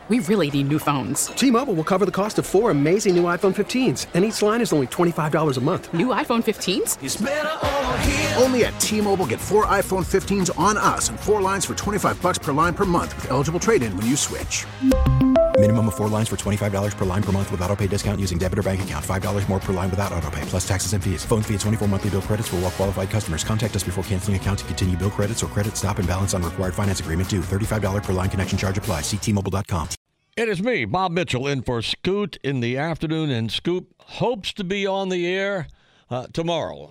We really need new phones. T-Mobile will cover the cost of 4 amazing new iPhone 15s, and each line is only $25 a month. New iPhone 15s? It's better over here. Only at T-Mobile, get 4 iPhone 15s on us and 4 lines for $25 per line per month with eligible trade-in when you switch. Minimum of 4 lines for $25 per line per month with autopay discount using debit or bank account. $5 more per line without autopay, plus taxes and fees. Phone fee at 24 monthly bill credits for well-qualified customers. Contact us before canceling account to continue bill credits or credit stop and balance on required finance agreement due. $35 per line connection charge applies. See T-Mobile.com. It is me, Bob Mitchell, in for Scoot in the afternoon, and Scoot hopes to be on the air tomorrow.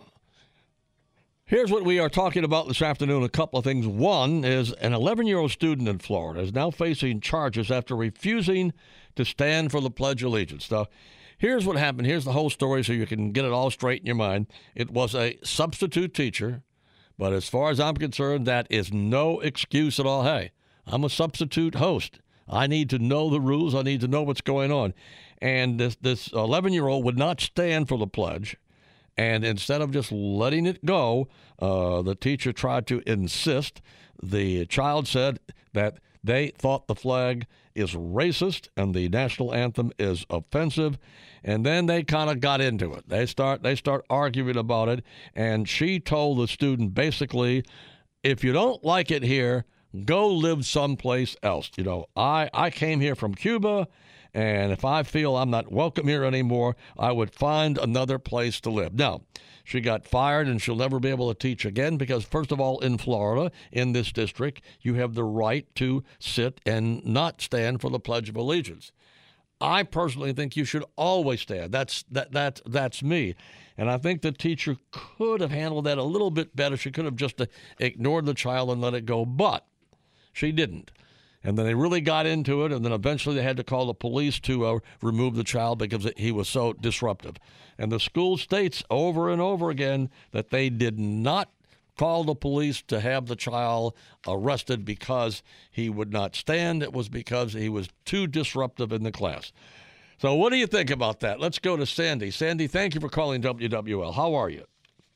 Here's what we are talking about this afternoon, a couple of things. One is an 11-year-old student in Florida is now facing charges after refusing to stand for the Pledge of Allegiance. Now, here's what happened. Here's the whole story so you can get it all straight in your mind. It was a substitute teacher, but as far as I'm concerned, that is no excuse at all. Hey, I'm a substitute host. I need to know the rules. I need to know what's going on. And this 11-year-old would not stand for the pledge. And instead of just letting it go, the teacher tried to insist. The child said that they thought the flag is racist and the national anthem is offensive. And then they kind of got into it. They start arguing about it. And she told the student basically, if you don't like it here, go live someplace else. You know, I came here from Cuba, and if I feel I'm not welcome here anymore, I would find another place to live. Now, she got fired, and she'll never be able to teach again because, first of all, in Florida, in this district, you have the right to sit and not stand for the Pledge of Allegiance. I personally think you should always stand. That's me. And I think the teacher could have handled that a little bit better. She could have just ignored the child and let it go, but she didn't. And then they really got into it, and then eventually they had to call the police to remove the child because he was so disruptive. And the school states over and over again that they did not call the police to have the child arrested because he would not stand. It was because he was too disruptive in the class. So what do you think about that? Let's go to Sandy. Sandy, thank you for calling WWL. How are you?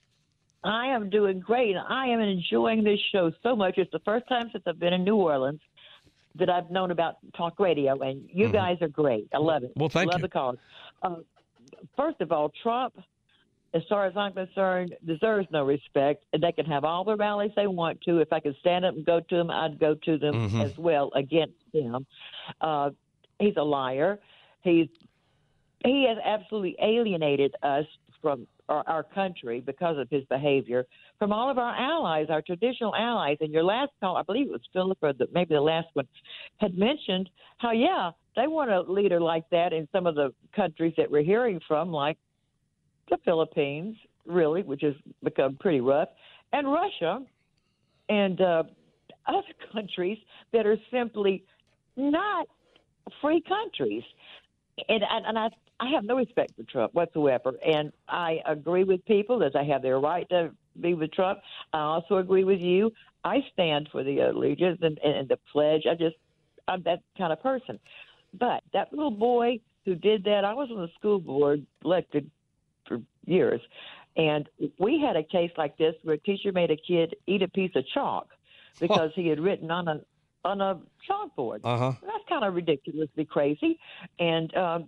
I am doing great. I am enjoying this show so much. It's the first time since I've been in New Orleans that I've known about talk radio, and you guys are great. I love it. Well, thank you. Love the cause. First of all, Trump, as far as I'm concerned, deserves no respect. And they can have all the rallies they want to. If I could stand up and go to them, I'd go to them as well against him. He's a liar. He has absolutely alienated us from our country because of his behavior, from all of our allies, our traditional allies. And your last call, I believe it was Philip, or maybe the last one, had mentioned how, they want a leader like that in some of the countries that we're hearing from, like the Philippines, really, which has become pretty rough, and Russia, and other countries that are simply not free countries. And I have no respect for Trump whatsoever. And I agree with people that they have their right to be with Trump. I also agree with you. I stand for the allegiance and the pledge. I'm that kind of person. But that little boy who did that, I was on the school board, elected for years. And we had a case like this where a teacher made a kid eat a piece of chalk because he had written on a chalkboard. That's kind of ridiculously crazy. And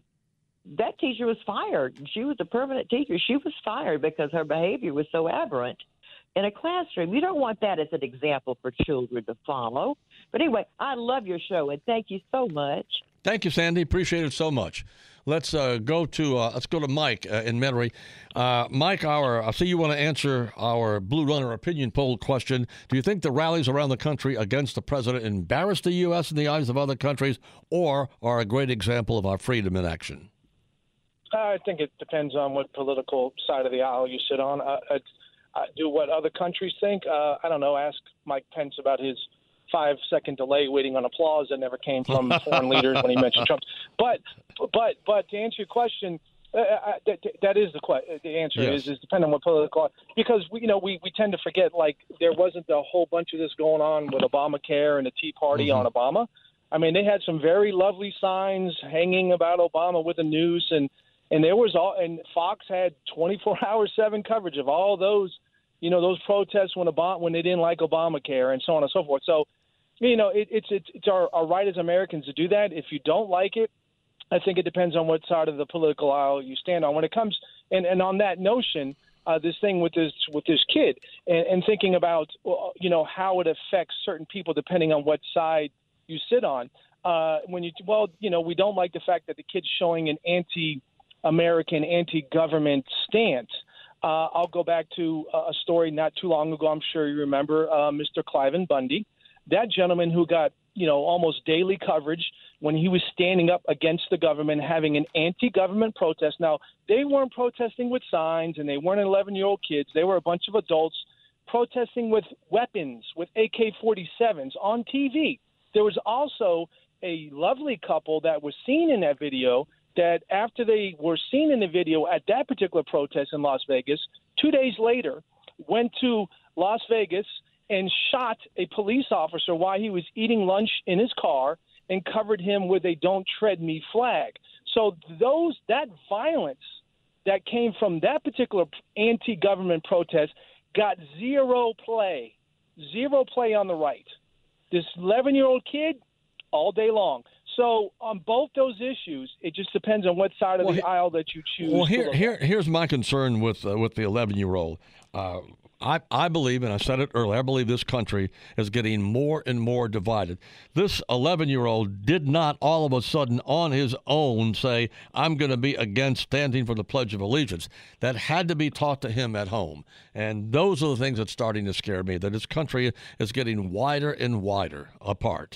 that teacher was fired. She was a permanent teacher. She was fired because her behavior was so aberrant in a classroom. You don't want that as an example for children to follow. But anyway, I love your show, and thank you so much. Thank you, Sandy. Appreciate it so much. Let's go to Mike in Metairie. Mike, I see you want to answer our Blue Runner opinion poll question. Do you think the rallies around the country against the president embarrass the U.S. in the eyes of other countries, or are a great example of our freedom in action? I think it depends on what political side of the aisle you sit on. Do what other countries think. I don't know. Ask Mike Pence about his 5-second delay waiting on applause that never came from foreign leaders when he mentioned Trump. But to answer your question, that is the answer. Yes. is depending on what political, because we tend to forget, like, there wasn't a whole bunch of this going on with Obamacare and the Tea Party on Obama. I mean, they had some very lovely signs hanging about Obama with the noose, and there was and Fox had 24/7 coverage of all those, those protests when they didn't like Obamacare and so on and so forth. So, it's our right as Americans to do that. If you don't like it, I think it depends on what side of the political aisle you stand on. When it comes and on that notion, this thing with this kid and thinking about how it affects certain people depending on what side you sit on. We don't like the fact that the kid's showing an anti-American, anti-government stance. I'll go back to a story not too long ago. I'm sure you remember Mr. Cliven Bundy, that gentleman who got almost daily coverage when he was standing up against the government, having an anti-government protest. Now, they weren't protesting with signs, and they weren't 11-year-old kids. They were a bunch of adults protesting with weapons, with AK-47s on TV. There was also a lovely couple that was seen in that video that after they were seen in the video at that particular protest in Las Vegas, 2 days later went to Las Vegas and shot a police officer while he was eating lunch in his car and covered him with a "Don't Tread Me" flag. So that violence that came from that particular anti-government protest got zero play on the right. This 11-year-old kid, all day long. So on both those issues, it just depends on what side of the aisle that you choose. Well, here's my concern with the 11-year-old. I believe, and I said it earlier, I believe this country is getting more and more divided. This 11-year-old did not all of a sudden on his own say, I'm going to be against standing for the Pledge of Allegiance. That had to be taught to him at home. And those are the things that's starting to scare me, that this country is getting wider and wider apart.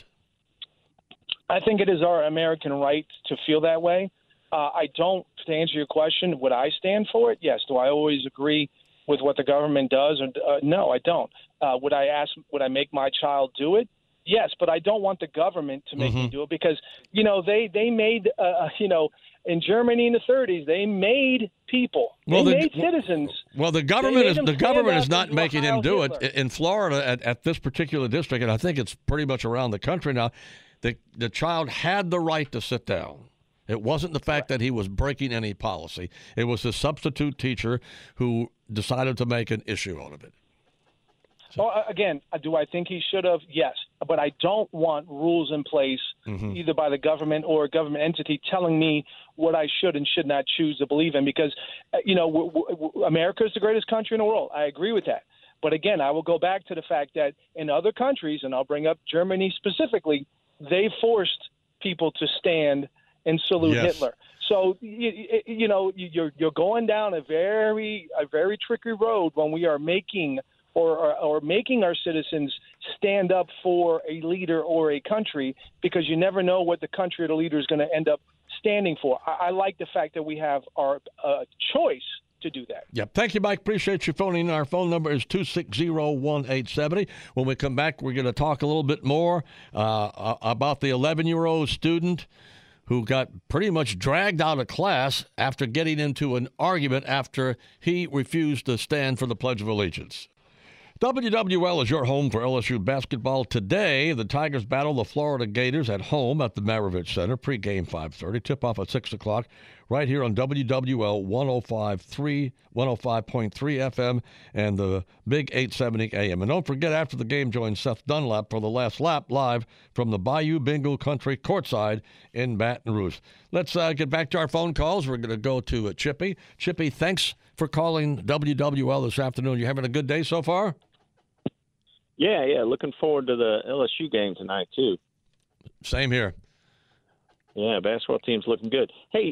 I think it is our American right to feel that way. I don't, to answer your question, would I stand for it? Yes. Do I always agree with what the government does? No, I don't. Would I make my child do it? Yes, but I don't want the government to make me do it because, they made, in Germany in the 30s, they made people. They made citizens. Well, the government is not making him do it. In Florida, at this particular district, and I think it's pretty much around the country now, the child had the right to sit down. It wasn't the fact that he was breaking any policy. It was the substitute teacher who decided to make an issue out of it. So, again, do I think he should have? Yes. But I don't want rules in place either by the government or a government entity telling me what I should and should not choose to believe in because, America is the greatest country in the world. I agree with that. But, again, I will go back to the fact that in other countries, and I'll bring up Germany specifically, they forced people to stand and salute Hitler. So you're going down a very tricky road when we are making or making our citizens stand up for a leader or a country because you never know what the country or the leader is going to end up standing for. I like the fact that we have our choice to do that. Yep. Thank you, Mike. Appreciate you phoning in. Our phone number is 260-1870. When we come back, we're going to talk a little bit more about the 11-year-old student who got pretty much dragged out of class after getting into an argument after he refused to stand for the Pledge of Allegiance. WWL is your home for LSU basketball. Today, the Tigers battle the Florida Gators at home at the Maravich Center. Pre-game 5:30. Tip-off at 6 o'clock right here on WWL 105.3 FM and the Big 870 AM. And don't forget, after the game, join Seth Dunlap for the last lap live from the Bayou Bingo Country courtside in Baton Rouge. Let's get back to our phone calls. We're going to go to Chippy. Chippy, thanks for calling WWL this afternoon. You having a good day so far? Yeah. Looking forward to the LSU game tonight, too. Same here. Yeah, basketball team's looking good. Hey,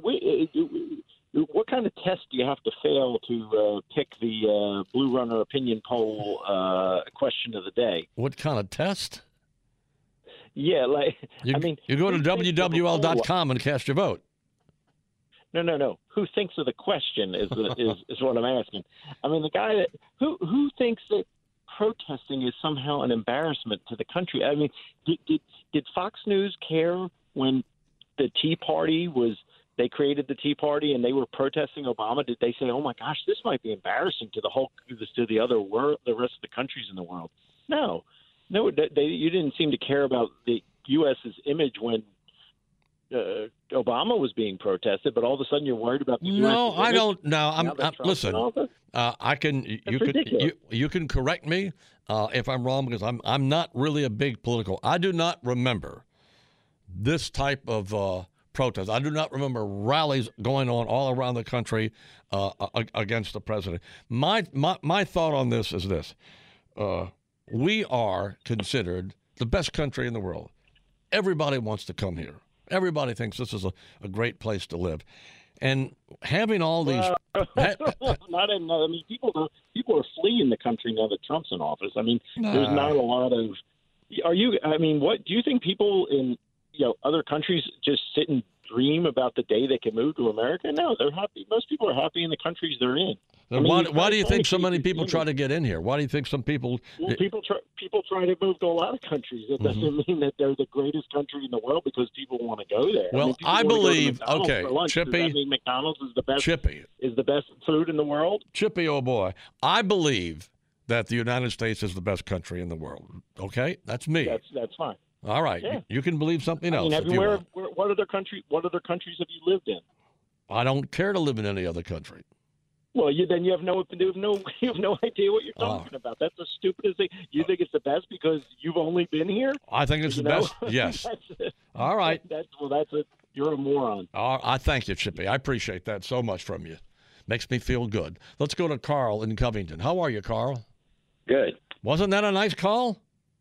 what kind of test do you have to fail to pick the Blue Runner opinion poll question of the day? What kind of test? Yeah, you go to WWL.com and cast your vote. No. Who thinks of the question is what I'm asking. I mean, the guy that who thinks that protesting is somehow an embarrassment to the country? I mean, did Fox News care when the Tea Party they created the Tea Party and they were protesting Obama? Did they say, "Oh my gosh, this might be embarrassing to the other world, the rest of the countries in the world"? No, you didn't seem to care about the U.S.'s image when Obama was being protested, but all of a sudden you're worried about the U.S. No, I don't. No, listen. You can correct me if I'm wrong, because I'm not really a big political. I do not remember this type of protest. I do not remember rallies going on all around the country against the president. My thought on this is this: we are considered the best country in the world. Everybody wants to come here. Everybody thinks this is a great place to live. And having all these... people are fleeing the country now that Trump's in office. I mean, there's not a lot of... what do you think people in other countries just sit and dream about the day they can move to America? No, they're happy. Most people are happy in the countries they're in. Why do you think so many people try to get in here? Why do you think some people... Well, people try to move to a lot of countries. It doesn't mean that they're the greatest country in the world because people want to go there. Well, I believe... Okay, Chippy... Does that mean McDonald's is the best... Chippy. Is the best food in the world? Chippy, oh boy. I believe that the United States is the best country in the world. Okay? That's me. That's fine. All right. Yeah. You can believe something else. What other countries have you lived in? I don't care to live in any other country. Well, you have no idea what you're talking about. That's the stupidest thing. You think it's the best because you've only been here? I think it's the best. Yes. All right. You're a moron. I thank you, Chippy. I appreciate that so much from you. Makes me feel good. Let's go to Carl in Covington. How are you, Carl? Good. Wasn't that a nice call?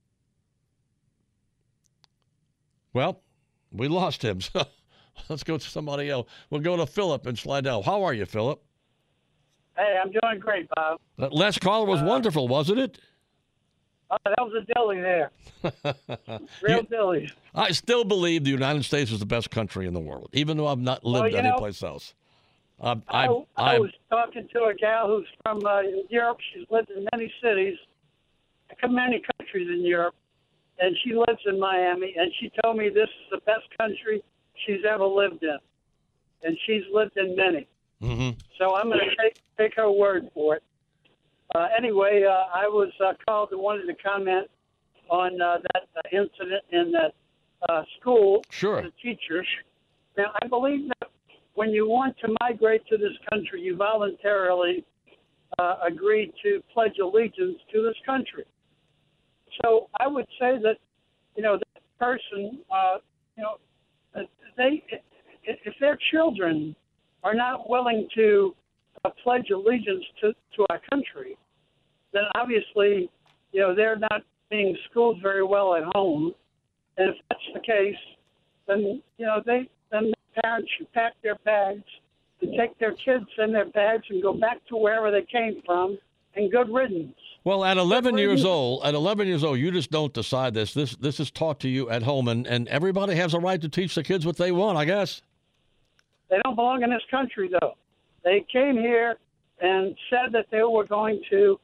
Well, we lost him. So let's go to somebody else. We'll go to Philip in Slidell. How are you, Philip? Hey, I'm doing great, Bob. That last call was wonderful, wasn't it? That was a dilly there. Real dilly. I still believe the United States is the best country in the world, even though I've not lived anyplace else. I was talking to a gal who's from Europe. She's lived in many cities, many countries in Europe, and she lives in Miami, and she told me this is the best country she's ever lived in, and she's lived in many. Mm-hmm. So I'm going to take her word for it. Anyway, I was called and wanted to comment on that incident in that school. Sure. The teachers. Now, I believe that when you want to migrate to this country, you voluntarily agree to pledge allegiance to this country. So I would say that, that person, if their children are not willing to pledge allegiance to our country, then obviously, they're not being schooled very well at home. And if that's the case, then, then parents should pack their bags and take their kids in their bags and go back to wherever they came from, and good riddance. Well, at 11 years old, you just don't decide this. This is taught to you at home, and everybody has a right to teach the kids what they want, I guess. They don't belong in this country, though. They came here and said that they were going to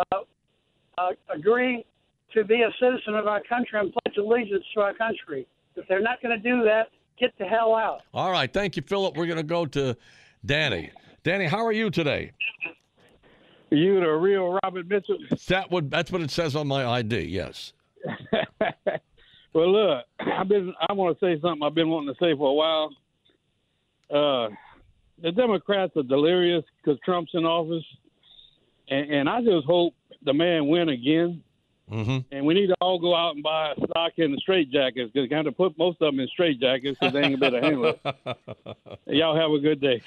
agree to be a citizen of our country and pledge allegiance to our country. If they're not going to do that, get the hell out. All right. Thank you, Philip. We're going to go to Danny. Danny, how are you today? You the real Robert Mitchell? That's what it says on my ID, yes. Well, look, I want to say something I've been wanting to say for a while. The Democrats are delirious because Trump's in office, and I just hope the man win again. Mm-hmm. And we need to all go out and buy a stock in the straitjackets because kind of put most of them in straitjackets because they ain't going to be able to handle it. Y'all have a good day.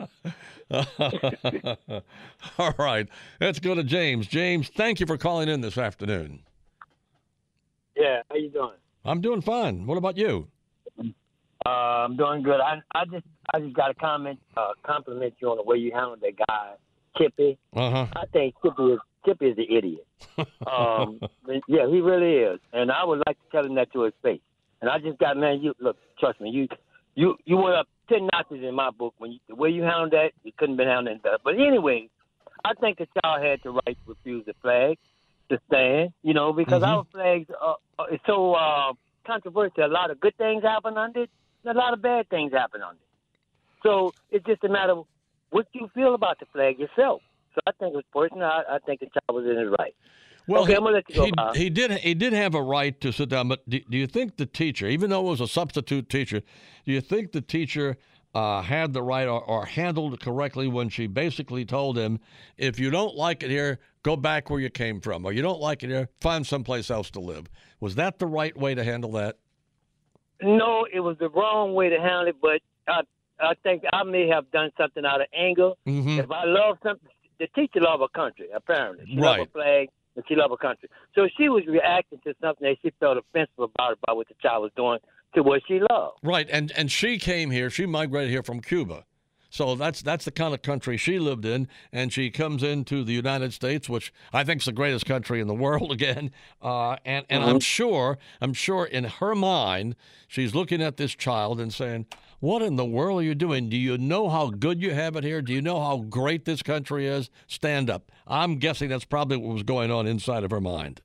All right. Let's go to James. James, thank you for calling in this afternoon. Yeah, how you doing? I'm doing fine. What about you? I'm doing good. I just got to compliment you on the way you handled that guy, Chippy. Uh-huh. I think Chippy is the idiot. Yeah, he really is. And I would like to tell him that to his face. And I just got, man, trust me, you went up 10 notches in my book. The way you handled that, you couldn't have been handling it better. But anyway, I think that y'all had the right to refuse the flag, to stand, because our flags is so controversial. A lot of good things happen under it, and a lot of bad things happen under it. So it's just a matter of what you feel about the flag yourself. So I think it was personal. I think the child was in it right. Well, okay, I'm gonna let you go, Bob. he did have a right to sit down, but do you think the teacher, even though it was a substitute teacher, do you think the teacher had the right or handled it correctly when she basically told him, if you don't like it here, go back where you came from, or you don't like it here, find someplace else to live? Was that the right way to handle that? No, it was the wrong way to handle it, but I think I may have done something out of anger. Mm-hmm. If I love something, the teacher loved her country, apparently. She Right. loved her flag, and she loved her country. So she was reacting to something that she felt offensive about what the child was doing to what she loved. Right, and she came here, she migrated here from Cuba. So that's the kind of country she lived in, and she comes into the United States, which I think is the greatest country in the world again. And I'm sure in her mind, she's looking at this child and saying, what in the world are you doing? Do you know how good you have it here? Do you know how great this country is? Stand up. I'm guessing that's probably what was going on inside of her mind.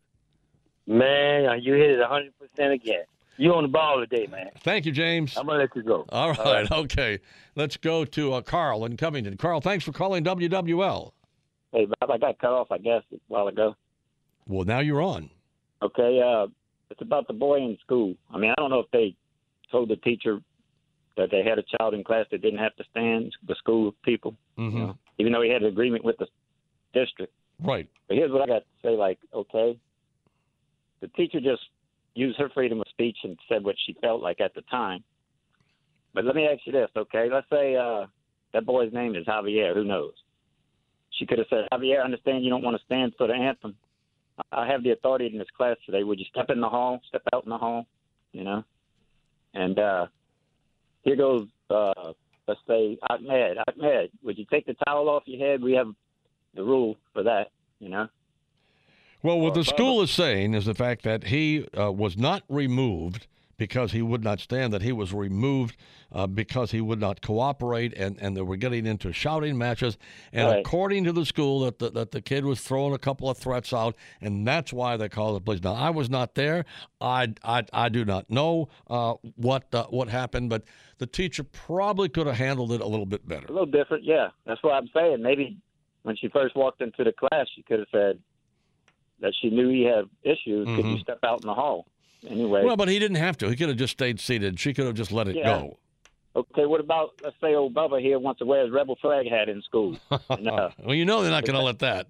Man, you hit it 100% again. You on the ball today, man. Thank you, James. I'm going to let you go. All right, okay. Let's go to Carl in Covington. Carl, thanks for calling WWL. Hey, Bob, I got cut off, I guess, a while ago. Well, now you're on. Okay, it's about the boy in school. I mean, I don't know if they told the teacher that they had a child in class that didn't have to stand, the school people, Mm-hmm. you know, even though he had an agreement with the district. Right. But here's what I got to say, like, okay, the teacher just used her freedom of speech and said what she felt like at the time. But let me ask you this, okay? Let's say that boy's name is Javier. Who knows? She could have said, Javier, I understand you don't want to stand for the anthem. I have the authority in this class today. Would you step in the hall, step out in the hall, you know? And here goes, let's say, Ahmed. Ahmed, would you take the towel off your head? We have the rule for that, you know? Well, what the school is saying is the fact that he was not removed because he would not stand, that he was removed because he would not cooperate, and they were getting into shouting matches. And Right. according to the school, that the kid was throwing a couple of threats out, and that's why they called the police. Now, I was not there. I do not know what happened, but the teacher probably could have handled it a little bit better. A little different, yeah. That's what I'm saying. Maybe when she first walked into the class, she could have said that she knew he had issues. Could you step out in the hall? Anyway. Well, but he didn't have to. He could have just stayed seated. She could have just let it go. Okay, what about, let's say old Bubba here wants to wear his rebel flag hat in school? And, Well, you know they're not going to let that.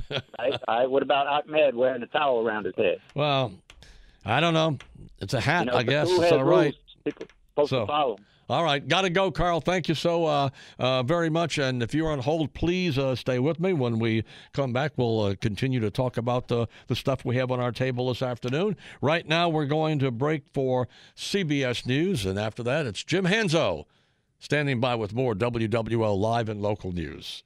what about Ahmed wearing a towel around his head? Well, I don't know. It's a hat, You know, I the guess. school It's has all right. rules. People are supposed to follow 'em. All right. Got to go, Carl. Thank you so very much. And if you're on hold, please stay with me. When we come back, we'll continue to talk about the stuff we have on our table this afternoon. Right now, we're going to break for CBS News. And after that, it's Jim Hanzo standing by with more WWL Live and Local News.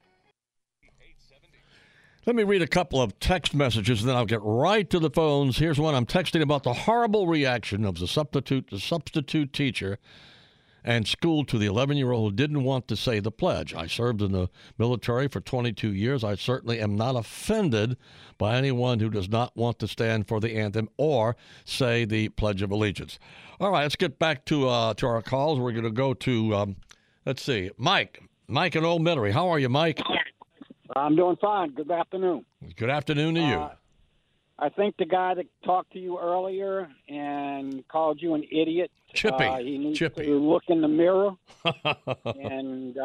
Let me read a couple of text messages, and then I'll get right to the phones. Here's one. I'm texting about the horrible reaction of the substitute teacher and school to the 11-year-old who didn't want to say the pledge. I served in the military for 22 years. I certainly am not offended by anyone who does not want to stand for the anthem or say the Pledge of Allegiance. All right, let's get back to our calls. We're going to go to, let's see, Mike. Mike in Old Metairie. How are you, Mike? I'm doing fine. Good afternoon. Good afternoon to you. I think the guy that talked to you earlier and called you an idiot, Chippy. he needs Chippy. to look in the mirror and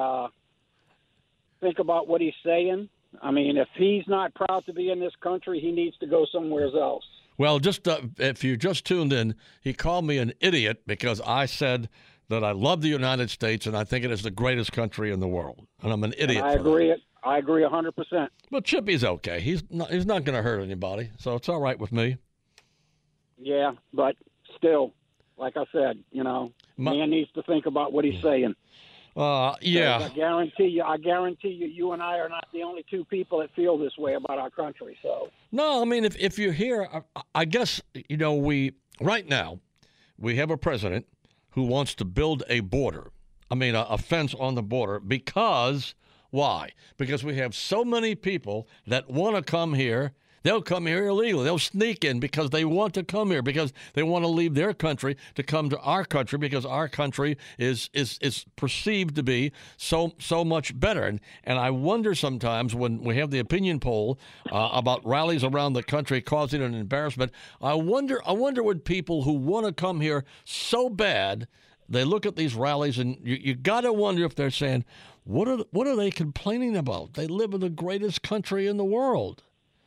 think about what he's saying. I mean, if he's not proud to be in this country, he needs to go somewhere else. Well, just if you just tuned in, he called me an idiot because I said that I love the United States and I think it is the greatest country in the world, and I'm an idiot. And I agree. I agree 100%. But Chippy's okay. He's not going to hurt anybody, so it's all right with me. Yeah, but still, like I said, you know, man needs to think about what he's saying. Yeah. I guarantee you, you and I are not the only two people that feel this way about our country. So No, I mean, if you're here, I guess, you know, right now, we have a president who wants to build a border. I mean, a fence on the border because, why? Because we have so many people that want to come here They'll come here illegally. They'll sneak in because they want to come here, because they want to leave their country to come to our country, because our country is perceived to be so much better. And I wonder sometimes when we have the opinion poll about rallies around the country causing an embarrassment, I wonder would people who want to come here so bad, they look at these rallies, and you got to wonder if they're saying, what are they complaining about? They live in the greatest country in the world.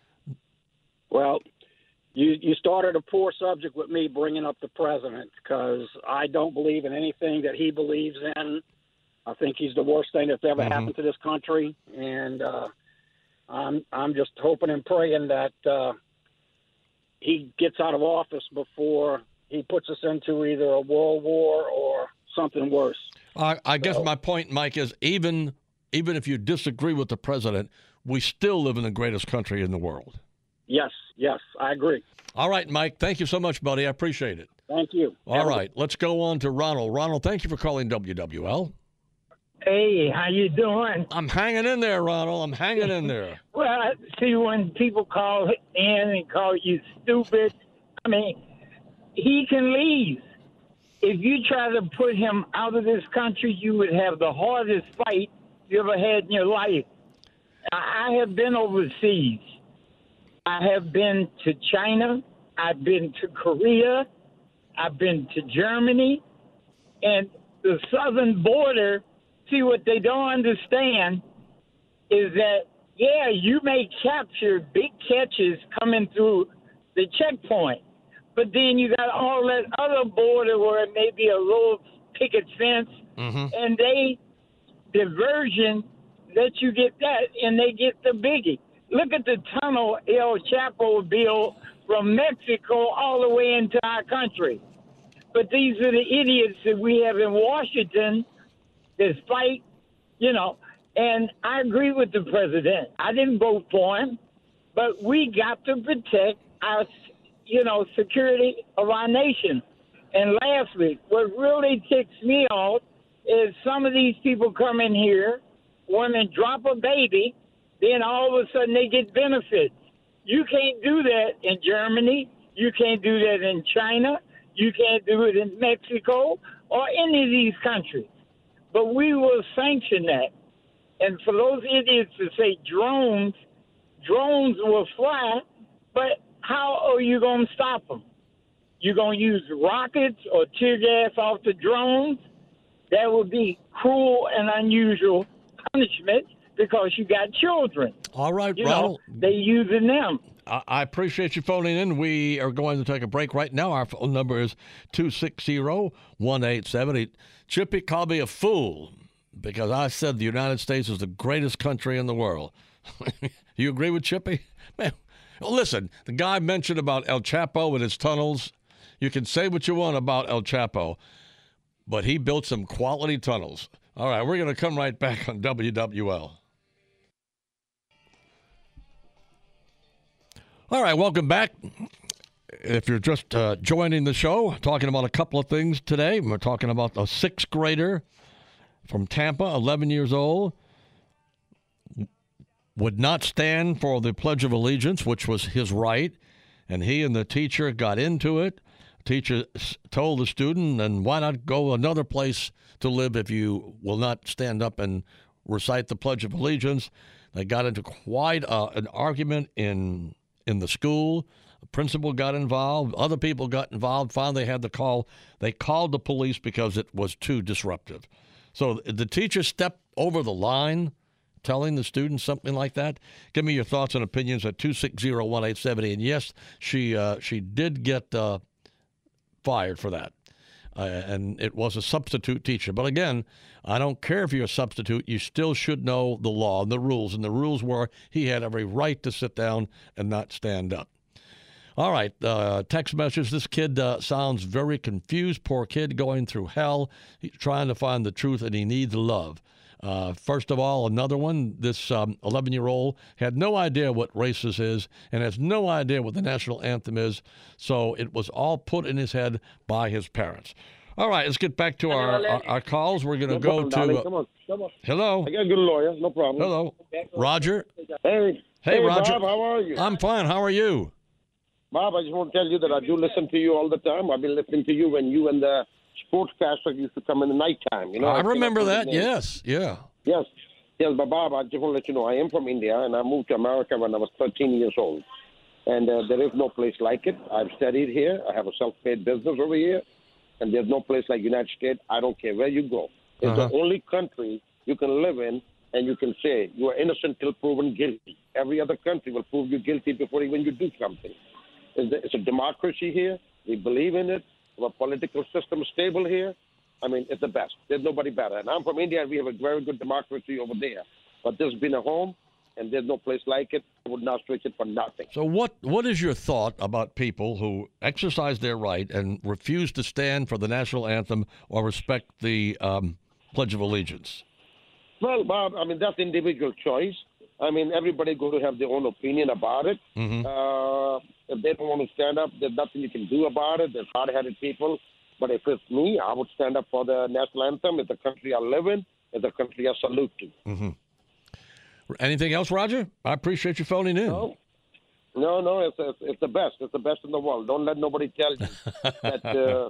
Well, you started a poor subject with me bringing up the president, because I don't believe in anything that he believes in. I think he's the worst thing that's ever happened to this country, and I'm just hoping and praying that he gets out of office before he puts us into either a world war or something worse. I guess my point, Mike, is even if you disagree with the president, we still live in the greatest country in the world. Yes, I agree. All right, Mike, thank you so much, buddy. I appreciate it. Thank you. All right, let's go on to Ronald. Ronald, thank you for calling WWL. Hey, how you doing? I'm hanging in there, Ronald. I'm hanging in there. Well, see, when people call in and call you stupid, I mean, he can leave. If you try to put him out of this country, you would have the hardest fight you ever had in your life. I have been overseas. I have been to China. I've been to Korea. I've been to Germany. And the southern border, see, what they don't understand is that, yeah, you may capture big catches coming through the checkpoint, but then you got all that other border where it may be a little picket fence, and they diversion that you get that, and they get the biggie. Look at the tunnel El Chapo built from Mexico all the way into our country. But these are the idiots that we have in Washington that fight, and I agree with the president. I didn't vote for him, but we got to protect our security of our nation. And lastly, what really ticks me off is some of these people come in here, women drop a baby, then all of a sudden they get benefits. You can't do that in Germany. You can't do that in China. You can't do it in Mexico or any of these countries. But we will sanction that. And for those idiots to say drones will fly, but how are you going to stop them? You going to use rockets or tear gas off the drones? That would be cruel and unusual punishment because you got children. All right, Ronald. They using them. I appreciate you phoning in. We are going to take a break right now. Our phone number is 260-1870. Chippy called me a fool because I said the United States is the greatest country in the world. You agree with Chippy? Man, listen, the guy mentioned about El Chapo and his tunnels. You can say what you want about El Chapo, but he built some quality tunnels. All right, we're going to come right back on WWL. All right, welcome back. If you're just joining the show, talking about a couple of things today. We're talking about a sixth grader from Tampa, 11 years old, would not stand for the Pledge of Allegiance, which was his right, and he and the teacher got into it. Teacher told the student, then why not go another place to live if you will not stand up and recite the Pledge of Allegiance? They got into quite an argument in the school. The principal got involved. Other people got involved. Finally, they had the call. They called the police because it was too disruptive. So the teacher stepped over the line telling the students something like that. Give me your thoughts and opinions at 260-1870. And yes, she did get fired for that. And it was a substitute teacher. But again, I don't care if you're a substitute. You still should know the law and the rules. And the rules were he had every right to sit down and not stand up. All right, text message. This kid sounds very confused. Poor kid going through hell. He's trying to find the truth, and he needs love. First of all, another one, this 11-year-old had no idea what racist is and has no idea what the national anthem is, so it was all put in his head by his parents. All right, let's get back to our calls. We're going to go to... Come on. Hello. I got a good lawyer, no problem. Hello. Roger. Hey, Hey, Roger. Bob, how are you? I'm fine. How are you? Bob, I just want to tell you that I do listen to you all the time. I've been listening to you when you and the sportscaster used to come in the nighttime. You know, I remember that. Yes. Yeah. Yes. But Bob, I just want to let you know I am from India, and I moved to America when I was 13 years old. And there is no place like it. I've studied here. I have a self-paid business over here. And there's no place like United States. I don't care where you go. It's the only country you can live in, and you can say you are innocent till proven guilty. Every other country will prove you guilty before even you do something. It's a democracy here. We believe in it. Our political system is stable here. I mean, it's the best. There's nobody better. And I'm from India, and we have a very good democracy over there. But this has been a home, and there's no place like it. I would not switch it for nothing. So what is your thought about people who exercise their right and refuse to stand for the national anthem or respect the Pledge of Allegiance? Well, Bob, I mean, that's individual choice. I mean, everybody going to have their own opinion about it. If they don't want to stand up, there's nothing you can do about it. There's hard-headed people. But if it's me, I would stand up for the national anthem. It's the country I live in. It's the country I salute to. Anything else, Roger? I appreciate you phoning in. No, it's the best. It's the best in the world. Don't let nobody tell you that,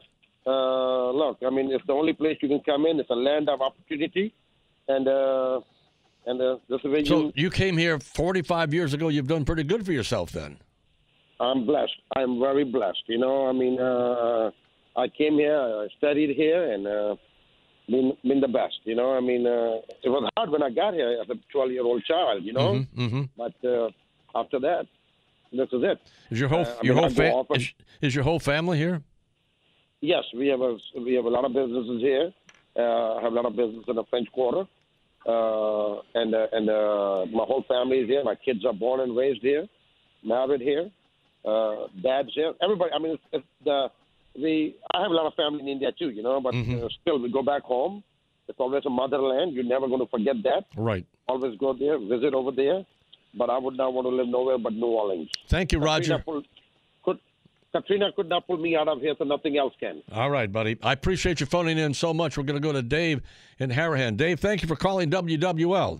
look, I mean, it's the only place you can come in. It's a land of opportunity. And this is where So you came here 45 years ago. You've done pretty good for yourself then. I'm blessed. I'm very blessed. You know, I mean, I came here, I studied here, and been the best. You know, I mean, it was hard when I got here as a 12-year-old child, you know. But after that, this is it. Is your whole is your whole family here? Yes, we have a lot of businesses here. I have a lot of business in the French Quarter, and my whole family is here. My kids are born and raised here, married here. Dad's here. Everybody. I mean, I have a lot of family in India too, you know. But still, we go back home. It's always a motherland. You're never going to forget that. Right. Always go there, visit over there. But I would not want to live nowhere but New Orleans. Thank you, Roger. Katrina could not pull me out of here, so nothing else can. All right, buddy. I appreciate you phoning in so much. We're going to go to Dave in Harahan. Dave, thank you for calling WWL.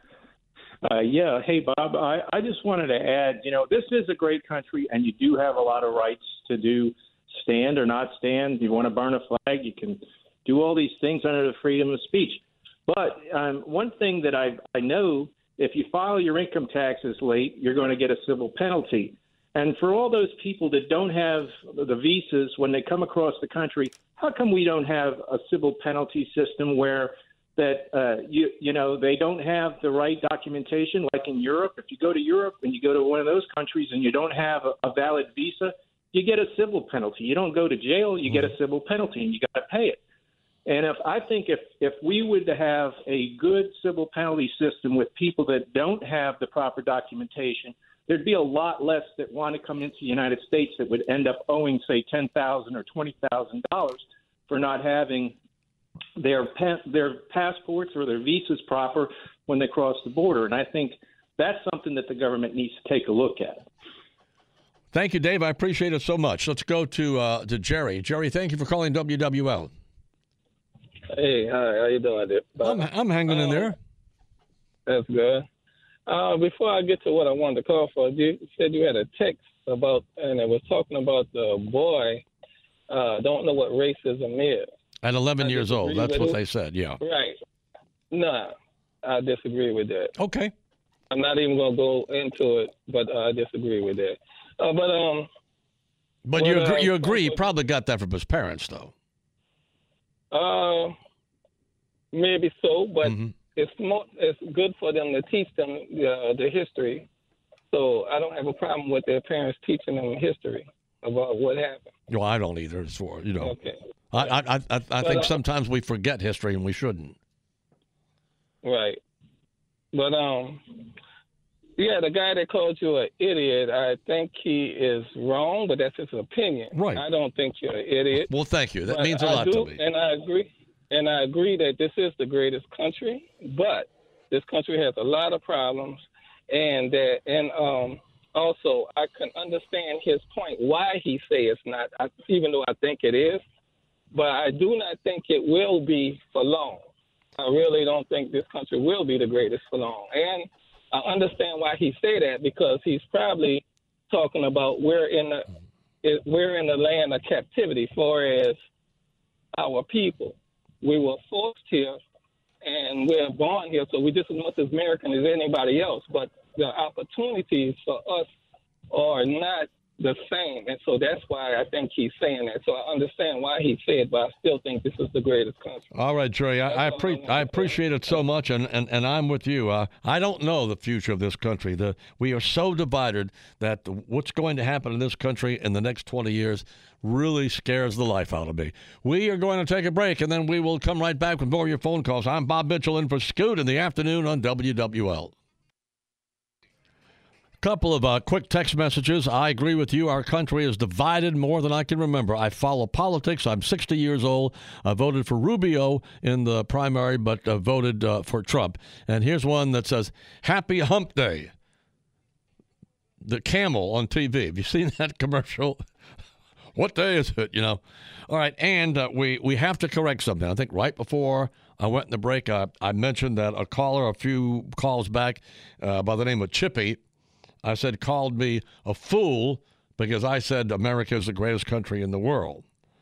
Yeah. Hey, Bob, I just wanted to add, you know, this is a great country, and you do have a lot of rights to do stand or not stand. If you want to burn a flag, you can do all these things under the freedom of speech. But one thing that I know, if you file your income taxes late, you're going to get a civil penalty. And for all those people that don't have the visas when they come across the country, how come we don't have a civil penalty system where that you know they don't have the right documentation like in Europe? If you go to Europe and you go to one of those countries and you don't have a valid visa, you get a civil penalty. You don't go to jail, you get a civil penalty, and you got to pay it. And I think if we would have a good civil penalty system with people that don't have the proper documentation, there'd be a lot less that want to come into the United States that would end up owing, say, $10,000 or $20,000 for not having their passports or their visas proper when they cross the border. And I think that's something that the government needs to take a look at. Thank you, Dave. I appreciate it so much. Let's go to Jerry. Jerry, thank you for calling WWL. Hey, hi. How you doing, Bob? I'm hanging in there. That's good. Before I get to what I wanted to call for, you said you had a text about, and it was talking about the boy don't know what racism is. At 11 years old, that's what they said, yeah. Right. No, I disagree with that. Okay. I'm not even going to go into it, but I disagree with that. But you agree he probably got that from his parents, though. Maybe so, but it's good for them to teach them the history. So I don't have a problem with their parents teaching them history about what happened. No, I don't either. It's for, you know. Okay. I think sometimes we forget history and we shouldn't. Right. But yeah, the guy that called you an idiot, I think he is wrong, but that's his opinion. Right. I don't think you're an idiot. Well, thank you. That But means a lot to me. And I agree. And I agree that this is the greatest country, but this country has a lot of problems, and also I can understand his point why he say it's not, even though I think it is, but I do not think it will be for long. I really don't think this country will be the greatest for long, and I understand why he say that, because he's probably talking about we're in the land of captivity for as our people. We were forced here, and we're born here, so we're just as much American as anybody else. But the opportunities for us are not the same, and so that's why I think he's saying that. So I understand why he said, but I still think this is the greatest country. All right, Trey, I appreciate it so much, and I'm with you. I don't know the future of this country. We are so divided that what's going to happen in this country in the next 20 years really scares the life out of me. We are going to take a break, and then we will come right back with more of your phone calls. I'm Bob Mitchell in for Scoot in the afternoon on WWL. Couple of quick text messages. I agree with you. Our country is divided more than I can remember. I follow politics. I'm 60 years old. I voted for Rubio in the primary, but voted for Trump. And here's one that says, Happy Hump Day. The camel on TV. Have you seen that commercial? What day is it, All right, and we have to correct something. I think right before I went in the break, I mentioned that a caller a few calls back by the name of Chippy, I said, called me a fool because I said America is the greatest country in the world.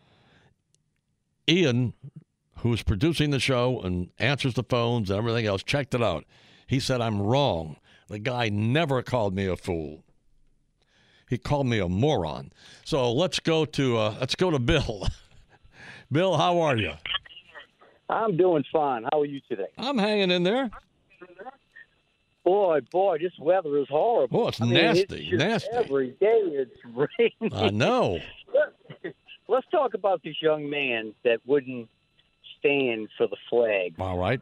Ian, who's producing the show and answers the phones and everything else, checked it out. He said I'm wrong. The guy never called me a fool. He called me a moron. So let's go to Bill. Bill, how are you? I'm doing fine. How are you today? I'm hanging in there. Boy, this weather is horrible. Oh, it's nasty. Nasty. Every day it's raining. I know. Let's talk about this young man that wouldn't stand for the flag. All right.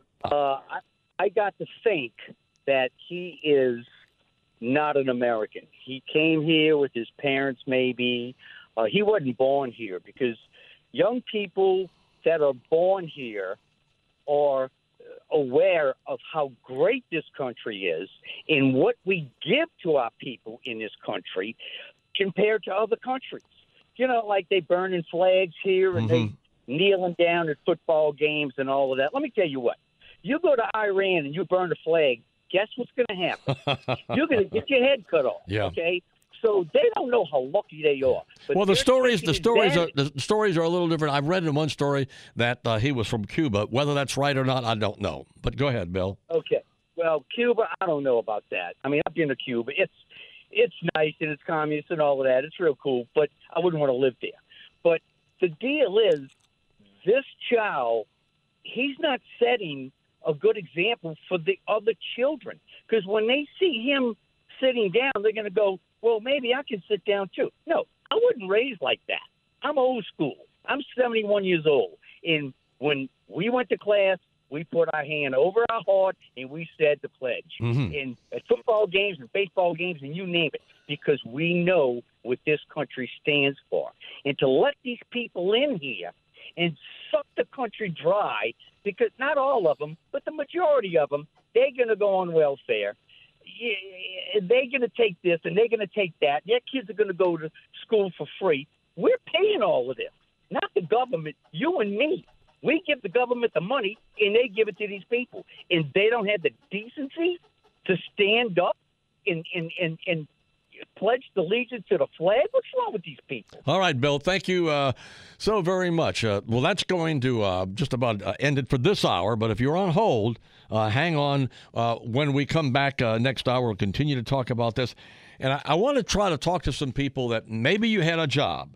I got to think that he is not an American. He came here with his parents, maybe. He wasn't born here, because young people that are born here are aware of how great this country is and what we give to our people in this country compared to other countries. Like they burning flags here and they kneeling down at football games and all of that. Let me tell you what. You go to Iran and you burn a flag, guess what's going to happen? You're going to get your head cut off, okay? So they don't know how lucky they are. But well, the stories are a little different. I've read in one story that he was from Cuba. Whether that's right or not, I don't know. But go ahead, Bill. Okay. Well, Cuba, I don't know about that. I mean, I've been to Cuba. It's nice and it's communist and all of that. It's real cool, but I wouldn't want to live there. But the deal is, this child, he's not setting a good example for the other children. Because when they see him sitting down, they're going to go, well, maybe I can sit down too. No, I wasn't raised like that. I'm old school. I'm 71 years old. And when we went to class, we put our hand over our heart and we said the pledge. And at football games and baseball games and you name it, because we know what this country stands for. And to let these people in here and suck the country dry, because not all of them, but the majority of them, they're going to go on welfare. They're going to take this and they're going to take that. Their kids are going to go to school for free. We're paying all of this, not the government, you and me. We give the government the money and they give it to these people. And they don't have the decency to stand up and pledge allegiance to the flag. What's wrong with these people? All right, Bill, thank you so very much. Well, that's going to just about end it for this hour. But if you're on hold, hang on. When we come back next hour, we'll continue to talk about this. And I want to try to talk to some people that maybe you had a job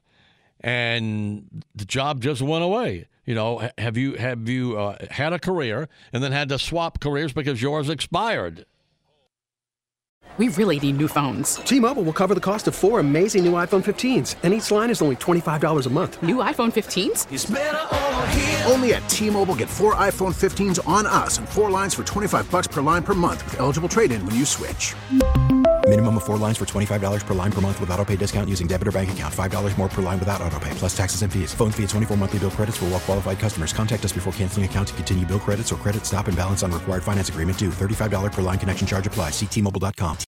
and the job just went away. Have you had a career and then had to swap careers because yours expired? We really need new phones. T-Mobile will cover the cost of 4 amazing new iPhone 15s, and each line is only $25 a month. New iPhone 15s? It's better over here. Only at T-Mobile, get 4 iPhone 15s on us and 4 lines for $25 per line per month with eligible trade-in when you switch. Minimum of 4 lines for $25 per line per month with autopay discount using debit or bank account. $5 more per line without autopay, plus taxes and fees. Phone fee at 24 monthly bill credits for well-qualified customers. Contact us before canceling account to continue bill credits or credit stop and balance on required finance agreement due. $35 per line connection charge applies. See T-Mobile.com.